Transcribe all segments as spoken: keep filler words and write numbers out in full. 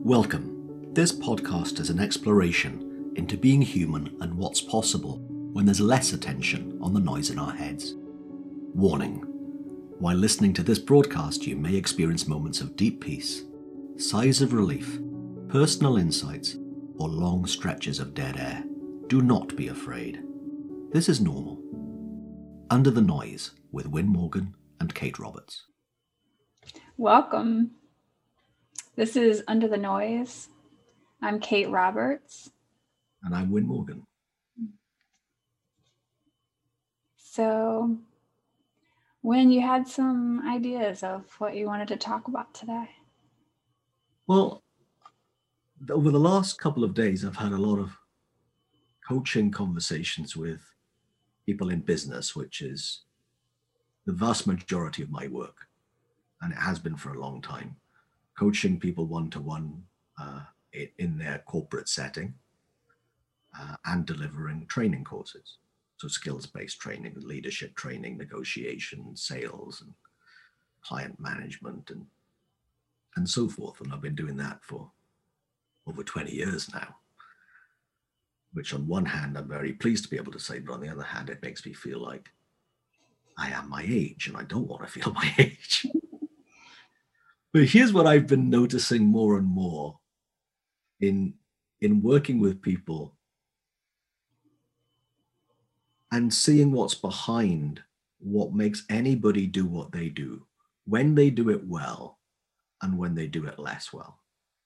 Welcome. This podcast is an exploration into being human and what's possible when there's less attention on the noise in our heads. Warning. While listening to this broadcast, you may experience moments of deep peace, sighs of relief, personal insights, or long stretches of dead air. Do not be afraid. This is normal. Under the Noise with Win Morgan and Kate Roberts. Welcome. This is Under the Noise. I'm Kate Roberts. And I'm Win Morgan. So, Win, you had some ideas of what you wanted to talk about today. Well, over the last couple of days, I've had a lot of coaching conversations with people in business, which is the vast majority of my work, and it has been for a long time. Coaching people one-to-one uh, in their corporate setting uh, and delivering training courses. So skills-based training, leadership training, negotiation, sales, and client management, and, and so forth. And I've been doing that for over twenty years now, which on one hand, I'm very pleased to be able to say, but on the other hand, it makes me feel like I am my age, and I don't want to feel my age. But here's what I've been noticing more and more in, in working with people and seeing what's behind what makes anybody do what they do, when they do it well and when they do it less well.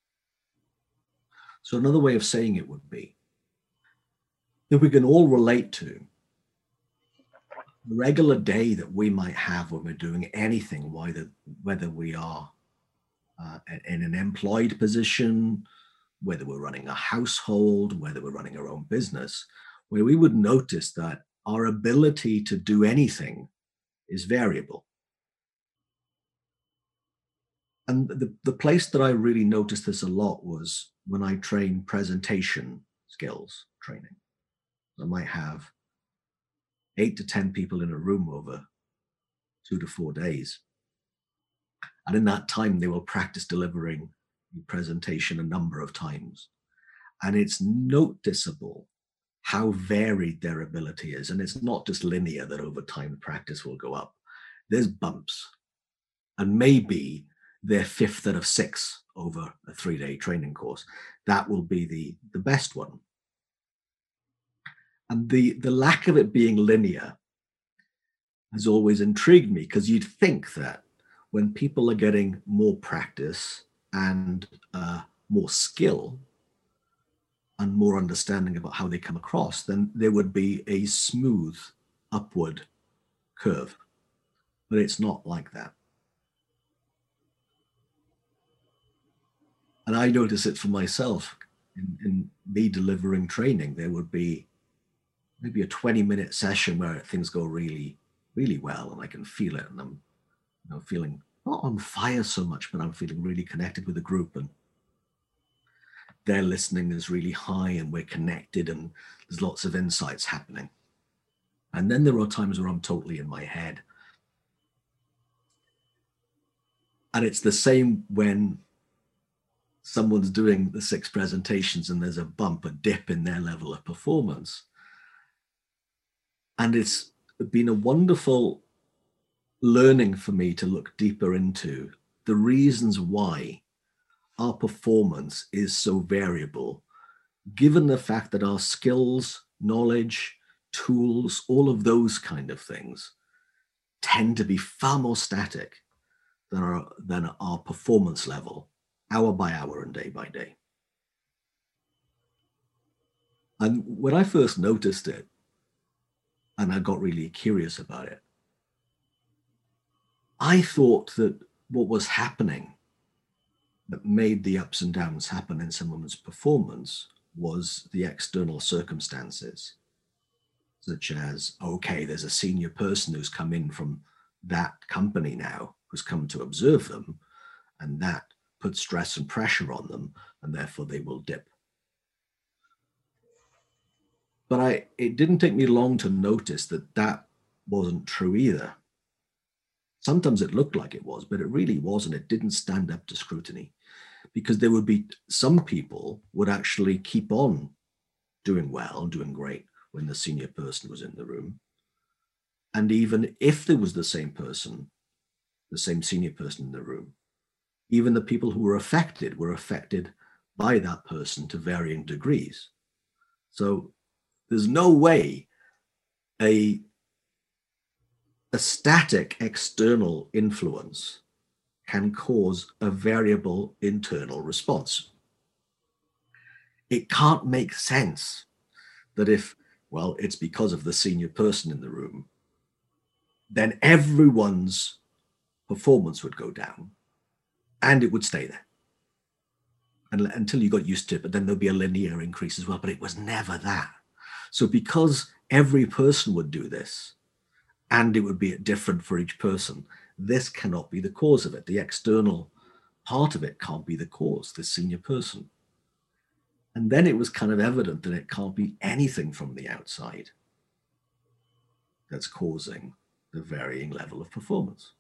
So another way of saying it would be that we can all relate to the regular day that we might have when we're doing anything, whether, whether we are Uh, in an employed position, whether we're running a household, whether we're running our own business, where we would notice that our ability to do anything is variable. And the, the place that I really noticed this a lot was when I train presentation skills training. I might have eight to ten people in a room over two to four days. And in that time, they will practice delivering the presentation a number of times. And it's noticeable how varied their ability is. And it's not just linear that over time the practice will go up. There's bumps. And maybe their fifth out of six over a three-day training course. That will be the, the best one. And the, the lack of it being linear has always intrigued me, because you'd think that when people are getting more practice and uh, more skill and more understanding about how they come across, then there would be a smooth upward curve. But it's not like that. And I notice it for myself in, in me delivering training. There would be maybe a twenty minute session where things go really, really well, and I can feel it, and I'm You know, feeling not on fire so much, but I'm feeling really connected with the group, and their listening is really high, and we're connected, and there's lots of insights happening. And then there are times where I'm totally in my head. And it's the same when someone's doing the six presentations and there's a bump, a dip in their level of performance. And it's been a wonderful learning for me to look deeper into the reasons why our performance is so variable, given the fact that our skills, knowledge, tools, all of those kind of things tend to be far more static than our, than our performance level, hour by hour and day by day. And when I first noticed it, and I got really curious about it, I thought that what was happening that made the ups and downs happen in someone's performance was the external circumstances, such as, okay, there's a senior person who's come in from that company now, who's come to observe them, and that puts stress and pressure on them, and therefore they will dip. But I, it didn't take me long to notice that that wasn't true either. Sometimes it looked like it was, but it really wasn't. It didn't stand up to scrutiny. because there would be some people would actually keep on doing well, doing great when the senior person was in the room. And even if there was the same person, the same senior person in the room, even the people who were affected were affected by that person to varying degrees. So there's no way a, a static external influence can cause a variable internal response. It can't make sense that if, well, it's because of the senior person in the room, then everyone's performance would go down and it would stay there and, until you got used to it, but then there'll be a linear increase as well, but it was never that. So because every person would do this and it would be different for each person, this cannot be the cause of it. The external part of it can't be the cause, the senior person. And then it was kind of evident that it can't be anything from the outside that's causing the varying level of performance.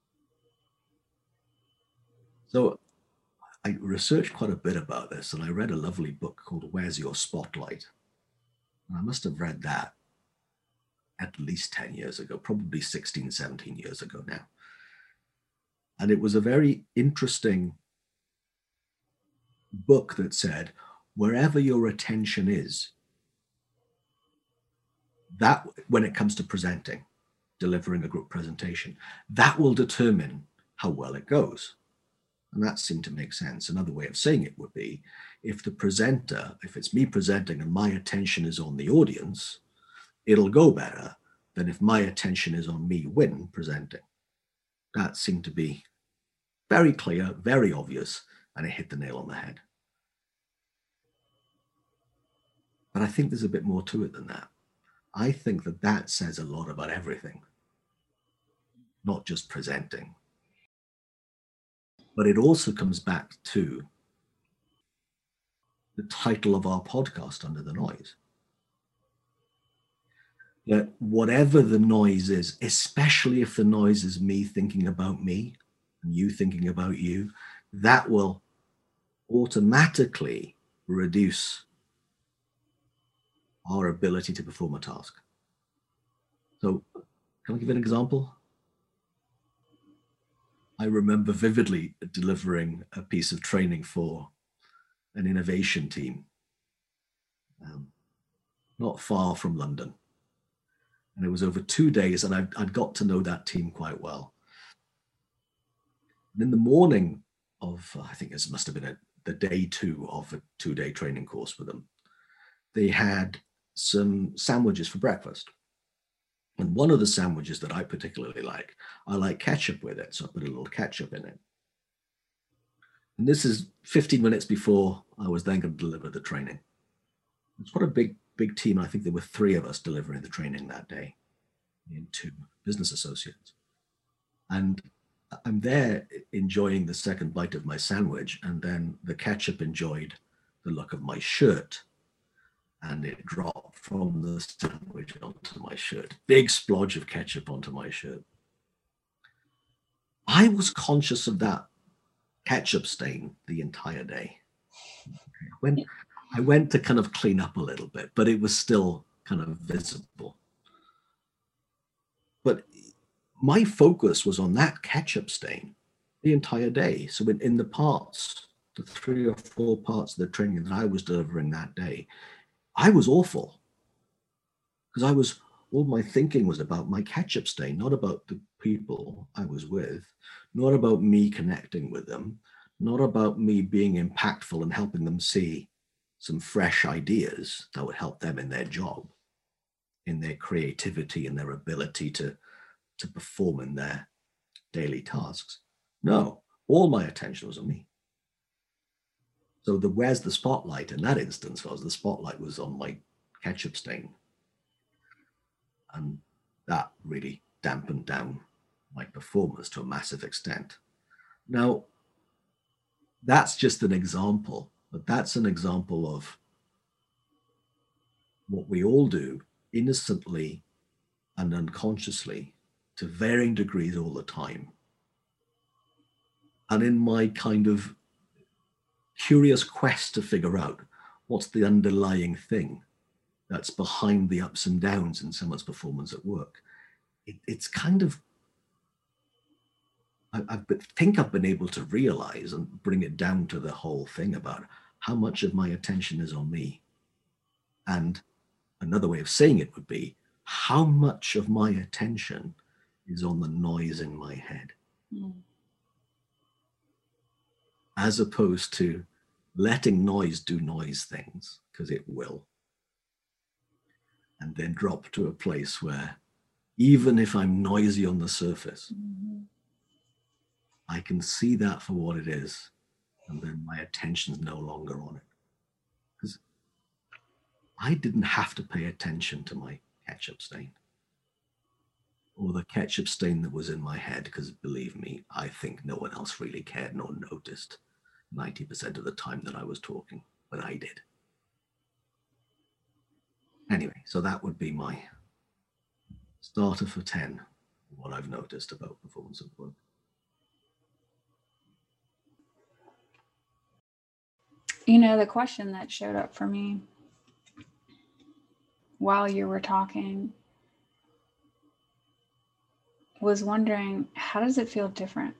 So I researched quite a bit about this, and I read a lovely book called Where's Your Spotlight? And I must have read that at least ten years ago, probably sixteen, seventeen years ago now. And it was a very interesting book that said, wherever your attention is, that when it comes to presenting, delivering a group presentation, that will determine how well it goes. And that seemed to make sense. Another way of saying it would be, if the presenter, if it's me presenting and my attention is on the audience, it'll go better than if my attention is on me when presenting. That seemed to be very clear, very obvious, and it hit the nail on the head. But I think there's a bit more to it than that. I think that that says a lot about everything, not just presenting. But it also comes back to the title of our podcast, Under the Noise. That whatever the noise is, especially if the noise is me thinking about me and you thinking about you, that will automatically reduce our ability to perform a task. So can I give an example? I remember vividly delivering a piece of training for an innovation team, um, not far from London. And it was over two days, and I'd, I'd got to know that team quite well. And in the morning of, I think this must have been a, the day two of a two-day training course for them, they had some sandwiches for breakfast. And one of the sandwiches that I particularly like, I like ketchup with it. So I put a little ketchup in it. And this is fifteen minutes before I was then going to deliver the training. It's quite a big, big team. I think there were three of us delivering the training that day, and two business associates. And I'm there enjoying the second bite of my sandwich, and then the ketchup enjoyed the look of my shirt. And it dropped from the sandwich onto my shirt. Big splodge of ketchup onto my shirt. I was conscious of that ketchup stain the entire day. When I went to kind of clean up a little bit, but it was still kind of visible. But my focus was on that ketchup stain the entire day. So in, in the parts, the three or four parts of the training that I was delivering that day, I was awful, because I was, all my thinking was about my ketchup stain, not about the people I was with, not about me connecting with them, not about me being impactful and helping them see some fresh ideas that would help them in their job, in their creativity and their ability to, to perform in their daily tasks. No, all my attention was on me. So the where's the spotlight in that instance was the spotlight was on my ketchup stain. And that really dampened down my performance to a massive extent. Now, that's just an example, but that's an example of what we all do innocently and unconsciously to varying degrees all the time. And in my kind of curious quest to figure out what's the underlying thing that's behind the ups and downs in someone's performance at work. It, it's kind of, I, I think I've been able to realize and bring it down to the whole thing about how much of my attention is on me. And another way of saying it would be, how much of my attention is on the noise in my head, mm. as opposed to letting noise do noise things, because it will, and then drop to a place where even if I'm noisy on the surface, mm-hmm. I can see that for what it is, and then my attention's no longer on it. Because I didn't have to pay attention to my ketchup stain or the ketchup stain that was in my head, because believe me, I think no one else really cared nor noticed ninety percent of the time that I was talking, but I did. Anyway, so that would be my starter for ten, what I've noticed about performance at work. You know, the question that showed up for me while you were talking was wondering, how does it feel different?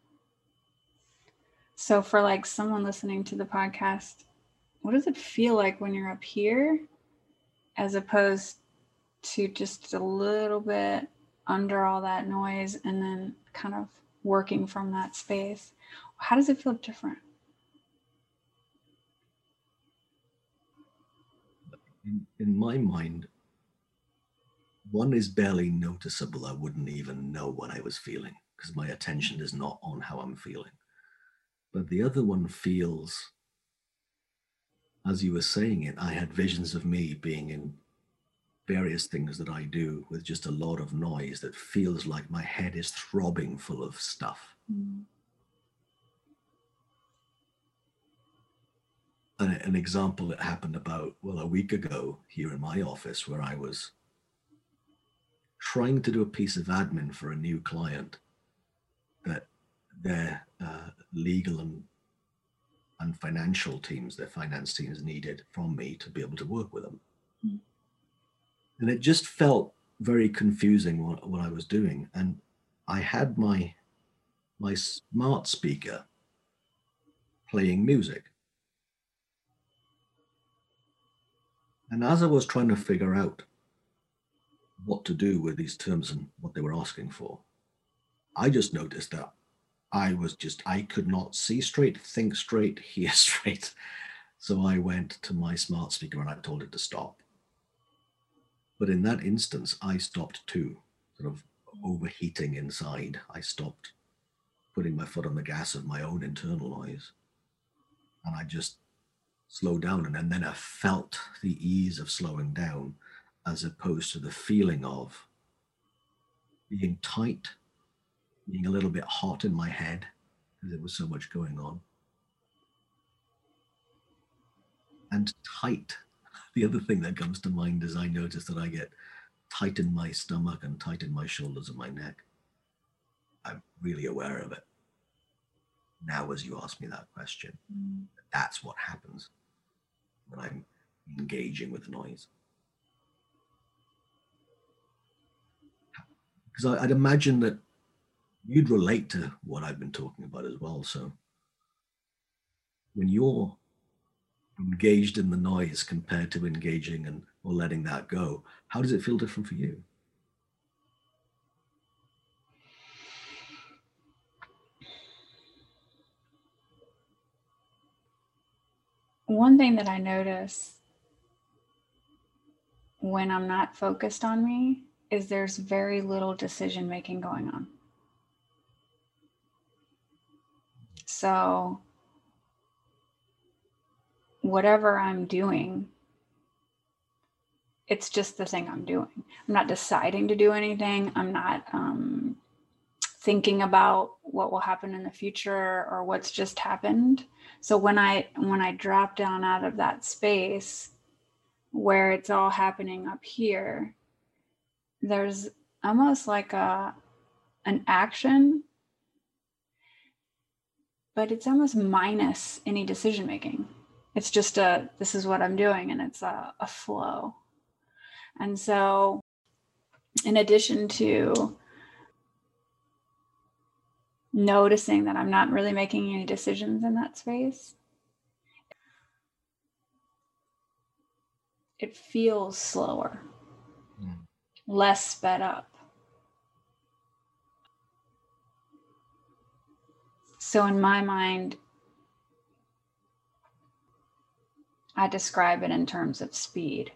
So for like someone listening to the podcast, what does it feel like when you're up here as opposed to just a little bit under all that noise and then kind of working from that space? How does it feel different? In, in my mind, one is barely noticeable. I wouldn't even know what I was feeling because my attention is not on how I'm feeling. But the other one feels, as you were saying it, I had visions of me being in various things that I do with just a lot of noise that feels like my head is throbbing full of stuff. Mm. An, an example that happened about, well, a week ago here in my office, where I was trying to do a piece of admin for a new client that their uh, legal and, and financial teams, their finance teams needed from me to be able to work with them. Mm. And it just felt very confusing what, what I was doing. And I had my, my smart speaker playing music. And as I was trying to figure out what to do with these terms and what they were asking for, I just noticed that I was just, I could not see straight, think straight, hear straight. So I went to my smart speaker and I told it to stop. But in that instance, I stopped too, sort of overheating inside. I stopped putting my foot on the gas of my own internal noise. And I just slowed down. And then I felt the ease of slowing down as opposed to the feeling of being tight, being a little bit hot in my head because there was so much going on. And tight. The other thing that comes to mind is I notice that I get tight in my stomach and tight in my shoulders and my neck. I'm really aware of it now as you ask me that question. Mm. That's what happens when I'm engaging with noise. Because I'd imagine that you'd relate to what I've been talking about as well. So when you're engaged in the noise compared to engaging and or letting that go, how does it feel different for you? One thing that I notice when I'm not focused on me is there's very little decision making going on. So whatever I'm doing, it's just the thing I'm doing. I'm not deciding to do anything. I'm not um, thinking about what will happen in the future or what's just happened. So when I when I drop down out of that space where it's all happening up here, there's almost like a an action but it's almost minus any decision making. It's just a, this is what I'm doing, and it's a, a flow. And so in addition to noticing that I'm not really making any decisions in that space, it feels slower, mm. less sped up. So in my mind, I describe it in terms of speed.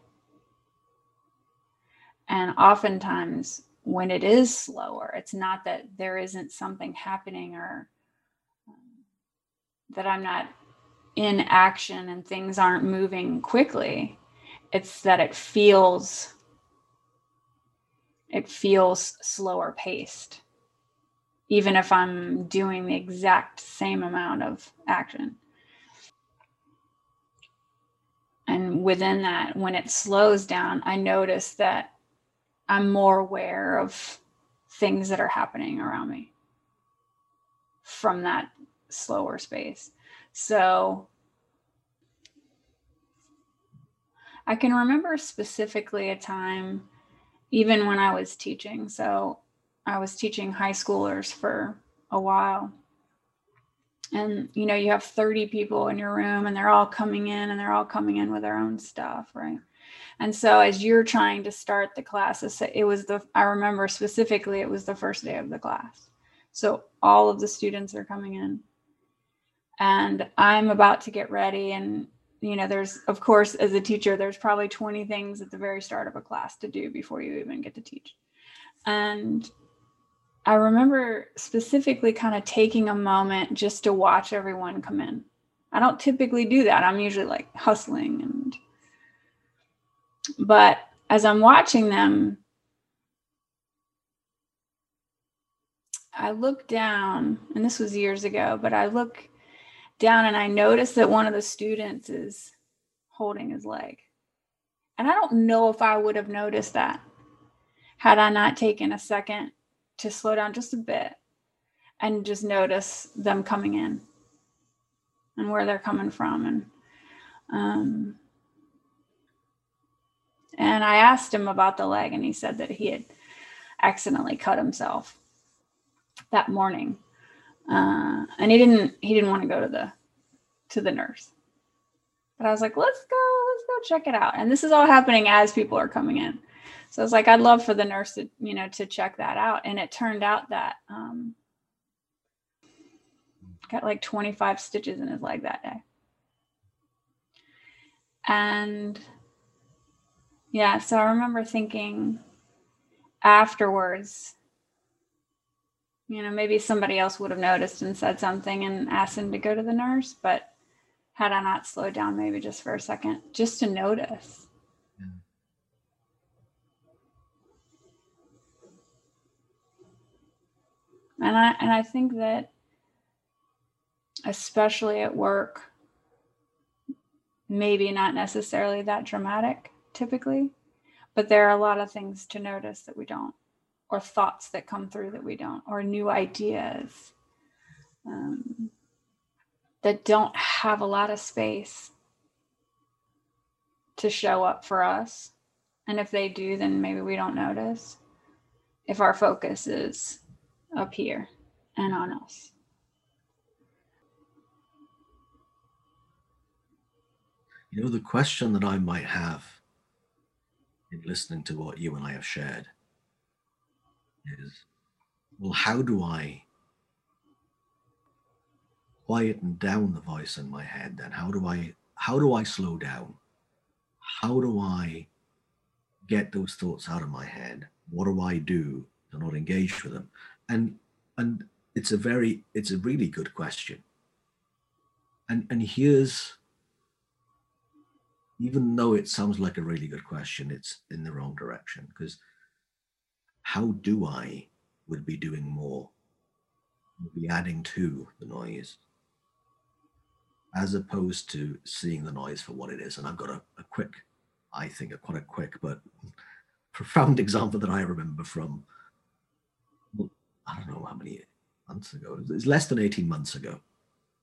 And oftentimes when it is slower, it's not that there isn't something happening or um, that I'm not in action and things aren't moving quickly. It's that it feels, it feels slower paced, even if I'm doing the exact same amount of action. And within that, when it slows down, I notice that I'm more aware of things that are happening around me from that slower space. So I can remember specifically a time, even when I was teaching. So I was teaching high schoolers for a while. And, you know, you have thirty people in your room and they're all coming in and they're all coming in with their own stuff, right? And so as you're trying to start the class, it was the, I remember specifically, it was the first day of the class. So all of the students are coming in and I'm about to get ready. And, you know, there's, of course, as a teacher, there's probably twenty things at the very start of a class to do before you even get to teach. And I remember specifically kind of taking a moment just to watch everyone come in. I don't typically do that. I'm usually like hustling and, but as I'm watching them, I look down, and this was years ago, but I look down and I notice that one of the students is holding his leg. And I don't know if I would have noticed that had I not taken a second to slow down just a bit and just notice them coming in and where they're coming from. And, um, and I asked him about the leg, and he said that he had accidentally cut himself that morning. Uh, and he didn't, he didn't want to go to the, to the nurse, but I was like, let's go, let's go check it out. And this is all happening as people are coming in. So I was like, I'd love for the nurse to, you know, to check that out. And it turned out that, um, got like twenty-five stitches in his leg that day. And yeah, so I remember thinking afterwards, you know, maybe somebody else would have noticed and said something and asked him to go to the nurse, but had I not slowed down maybe just for a second, just to notice. Yeah. And I, and I think that especially at work, maybe not necessarily that dramatic typically, but there are a lot of things to notice that we don't, or thoughts that come through that we don't, or new ideas um, that don't have a lot of space to show up for us. And if they do, then maybe we don't notice if our focus is up here and on us. You know, the question that I might have in listening to what you and I have shared is, well, how do I quieten down the voice in my head then? How do I, how do I slow down? How do I get those thoughts out of my head? What do I do to not engage with them? And, and it's a very, it's a really good question. And, and here's, even though it sounds like a really good question, it's in the wrong direction, because how do I would be doing more, would be adding to the noise, as opposed to seeing the noise for what it is. And I've got a, a quick, I think a quite a quick but profound example that I remember from, well, I don't know how many months ago, it's less than eighteen months ago.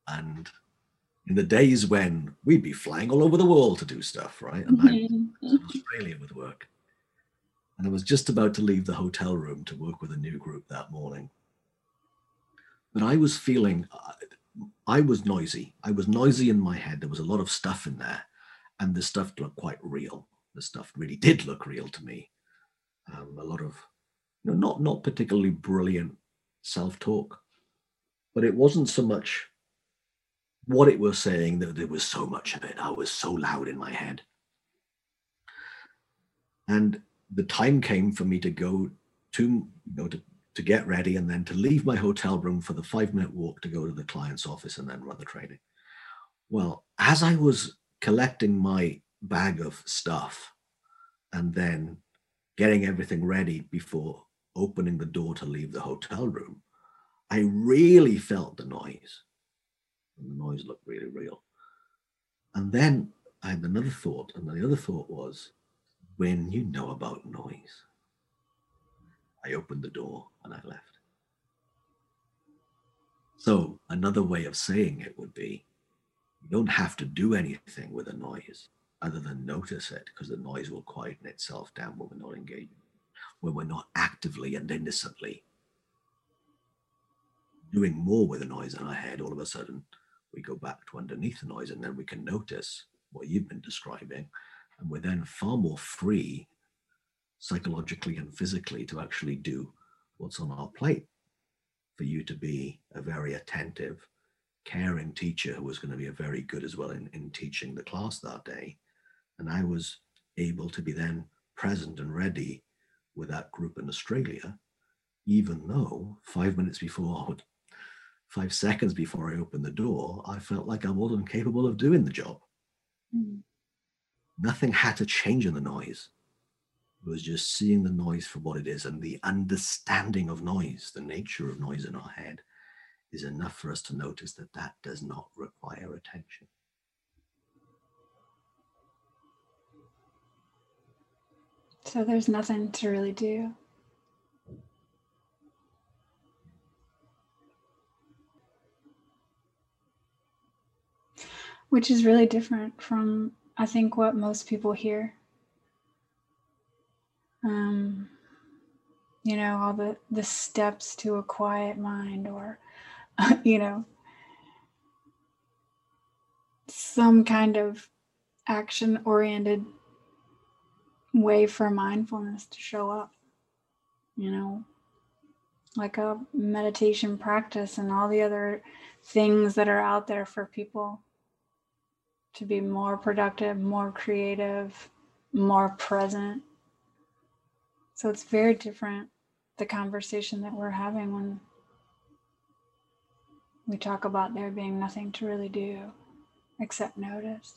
And in the days when we'd be flying all over the world to do stuff, right? And I was in Australia with work. And I was just about to leave the hotel room to work with a new group that morning. But I was feeling, I was noisy. I was noisy in my head. There was a lot of stuff in there. And the stuff looked quite real. The stuff really did look real to me. Um, a lot of, you know, not, not particularly brilliant self-talk, but it wasn't so much what it was saying that there was so much of it. I was so loud in my head. And the time came for me to go to, you know, to, to get ready and then to leave my hotel room for the five minute walk to go to the client's office and then run the training. Well, as I was collecting my bag of stuff and then getting everything ready before opening the door to leave the hotel room, I really felt the noise. And the noise looked really real. And then I had another thought, and the other thought was, when you know about noise. I opened the door and I left. So another way of saying it would be, you don't have to do anything with a noise other than notice it, because the noise will quieten itself down when we're not engaging, when we're not actively and innocently doing more with the noise in our head. All of a sudden, we go back to underneath the noise, and then we can notice what you've been describing, and we're then far more free psychologically and physically to actually do what's on our plate. For you to be a very attentive, caring teacher who was going to be a very good as well in, in teaching the class that day. And I was able to be then present and ready with that group in Australia, even though five minutes before, five seconds before I opened the door, I felt like I wasn't capable of doing the job. Mm. Nothing had to change in the noise. It was just seeing the noise for what it is, and the understanding of noise, the nature of noise in our head, is enough for us to notice that that does not require attention. So there's nothing to really do. Which is really different from, I think, what most people hear. Um, you know, all the, the steps to a quiet mind, or, you know, some kind of action-oriented way for mindfulness to show up, you know, like a meditation practice and all the other things that are out there for people to be more productive, more creative, more present. So it's very different, the conversation that we're having when we talk about there being nothing to really do except notice.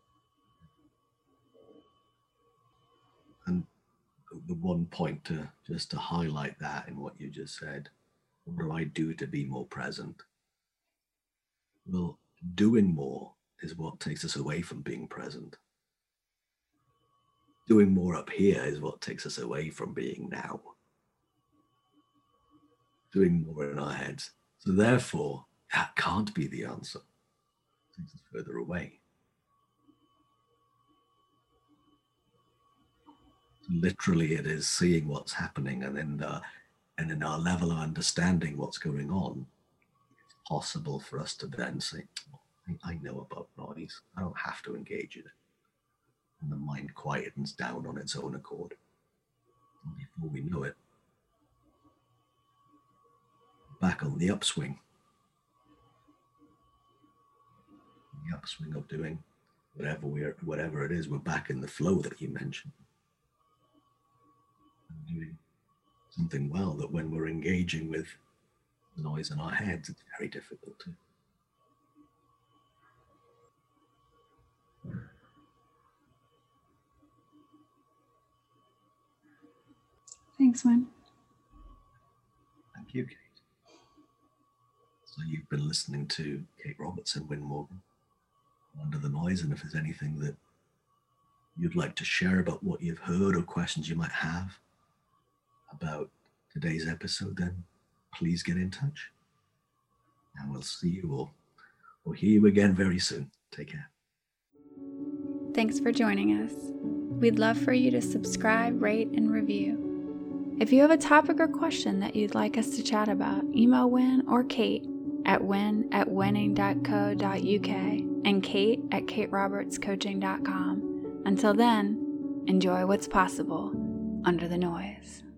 And the one point to just to highlight that in what you just said, what do I do to be more present? Well, doing more is what takes us away from being present. Doing more up here is what takes us away from being now. Doing more in our heads. So therefore, that can't be the answer. It takes us further away. Literally, it is seeing what's happening, and then the, and in our level of understanding what's going on, it's possible for us to then say, I know about noise. I don't have to engage in it. And the mind quietens down on its own accord. And before we know it, back on the upswing. The upswing of doing whatever we're, whatever it is, we're back in the flow that you mentioned. And doing something well that when we're engaging with the noise in our heads, it's very difficult to. Thanks, Wynn. Thank you, Kate. So you've been listening to Kate Robertson, Wynn Morgan, Under the Noise, and if there's anything that you'd like to share about what you've heard or questions you might have about today's episode, then please get in touch. And we'll see you, or We'll hear you again very soon. Take care. Thanks for joining us. We'd love for you to subscribe, rate, and review. If you have a topic or question that you'd like us to chat about, email Win or Kate at win at winning dot co dot uk and Kate at kate roberts coaching dot com. Until then, enjoy what's possible under the noise.